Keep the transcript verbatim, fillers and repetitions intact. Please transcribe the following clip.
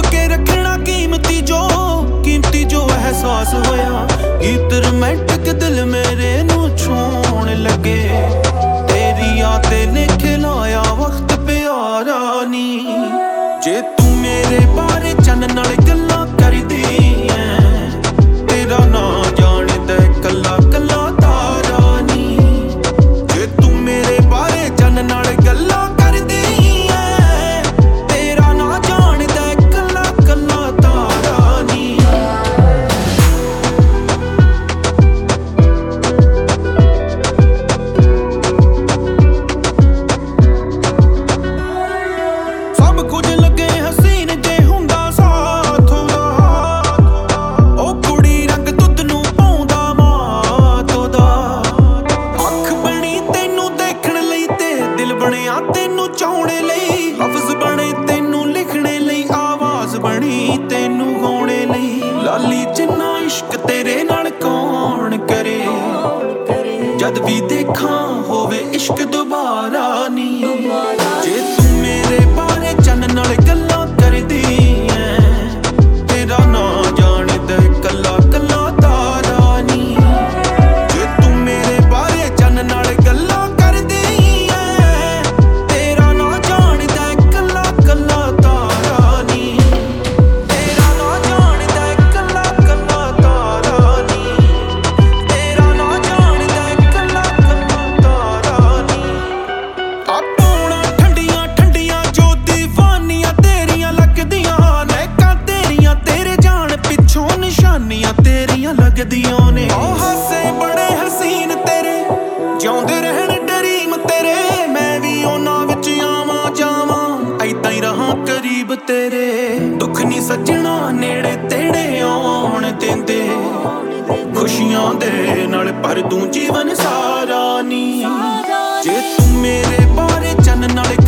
ਕੇ ਰੱਖਣਾ ਕੀਮਤੀ ਜੋ ਕੀਮਤੀ ਜੋ ਅਹਿਸਾਸ ਹੋਇਆ। ਗੀਤ ਰੋਮਾਂਟਿਕ ਦਿਲ ਮੇਰੇ ਨੂੰ ਛੂਣ ਲੱਗੇ, ਤੇਰੀਆਂ ਤੇ ਲਿਖ ਲਾਇਆ ਵਕਤ ਪਿਆਰਾ ਨੀ। ਜੇ ਤੂੰ ਮੇਰੇ ਬਾਰੇ ਚੰਨ ਨਾਲ ਗੱਲਾਂ ਕਰਦੀ ਐ, ਤੇਰਾ ਨਾਂ ਜਾਣਦਾ ਕੱਲਾ ਕੱਲਾ ਤਾਰਾ ਨੀ। ਜੇ ਤੂੰ ਮੇਰੇ ਬਾਰੇ ਚੰਨ ਨਾਲ ਗੱਲਾਂ ਕਰਦੀ ਐ, ਤੇਰਾ ਨਾਂ ਜਾਣਦਾ ਕੱਲਾ ਕੱਲਾ ਤਾਰਾ ਨੀ। ਸਭ ਕੁਝ ਲੱਗੇ ਹਸੀਨ ਜੇ ਹੁੰਦਾ ਸਾਥ ਉਹਦਾ, ਉਹ ਕੁੜੀ ਰੰਗ ਦੁੱਧ ਨੂੰ ਪਾਉਂਦਾ ਮਾਤ ਉਹਦਾ। ਅੱਖ ਬਣੀ ਤੈਨੂੰ ਦੇਖਣ ਲਈ ਤੇ ਦਿਲ ਬਣਿਆ ਤੈਨੂੰ ਚਾਹੁਣ ਲਈ, ਲਫ਼ਜ਼ ਬਣੇ ਤੈਨੂੰ ਲਿਖਣੇ ਲਈ, ਆਵਾਜ਼ ਬਣੀ ਤੈਨੂੰ ਗਾਉਣੇ ਲਈ। ਲਾਲੀ ਜਿੰਨਾ ਇਸ਼ਕ ਤੇਰੇ ਨਾਲ ਕੌਣ ਕਰੇ, ਜਦ ਵੀ ਦੇਖਾਂ ਹੋਵੇ ਇਸ਼ਕ ਦੁਬਾਰਾ ਨੀ। ਜੇ ਤੂੰ ਮੇਰੇ ਬਾਰੇ ਚੰਨ ਨਾਲ ਗੱਲਾਂ ਕਰਦੀ ਐ, ਤੇਰਾ ਨਾਂ ਜਾਣਦਾ ਕੱਲਾ ਕੱਲਾ ਤਾਰਾ ਨੀ। ਜੇ ਤੂੰ ਮੇਰੇ ਬਾਰੇ ਚੰਨ ਨਾਲ ਗੱਲਾਂ ਕਰਦੀ ਐ, ਤੇਰਾ ਨਾਂ ਜਾਣਦਾ ਕੱਲਾ ਕੱਲਾ ਤਾਰਾ ਨੀ। ਤੇਰਾ ਨਾਂ ਜਾਣਦਾ ਕੱਲਾ ਕੱਲਾ ਤਾਰਾ ਨੀ। ਤੇਰਾ ਨਾਂ ਜਾਣਦਾ ਕੱਲਾ ਕੱਲਾ ਤਾਰਾ ਨੀ। ਆਪੋਣਾ ਠੰਡੀਆਂ ਠੰਡੀਆਂ ਜੋ ਦੀਵਾਨੀਆਂ ਤੇਰੀਆਂ ਲੱਗਦੀਆਂ, ਨਹਿਕਾਂ ਤੇਰੀਆਂ ਤੇਰੇ ਜਾਣ ਪਿੱਛੋਂ ਨਿਸ਼ਾਨੀਆਂ ਤੇਰੀਆਂ ਲੱਗਦੀਆਂ ਨੇ। ਉਹ ਹਾਸੇ ਬੜੇ ਹਸੀਨ ਤੇਰੇ, ਜਿਉਂਦੇ ਰਹਿਣ ਡਰੀਮ ਤੇਰੇ। ਮੈਂ ਵੀ ਉਹਨਾਂ ਵਿੱਚ ਆਵਾਂ ਜਾਵਾਂ, ਐਦਾਂ ਹੀ ਰਹਾਂ ਕਰੀਬ ਤੇਰੇ। ਦੁੱਖ ਨਹੀਂ ਸੱਜਣਾ ਨੇੜੇ ਤੇੜੇ ਆਉਣ ਦਿੰਦੇ, ਖੁਸ਼ੀਆਂ ਦੇ ਨਾਲ ਭਰ ਦੂੰ ਜੀਵਨ ਸਾਰਾ ਨੀ। ਜੇ ਤੂੰ ਮੇਰੇ ਬਾਰੇ ਚੰਨ ਨਾਲ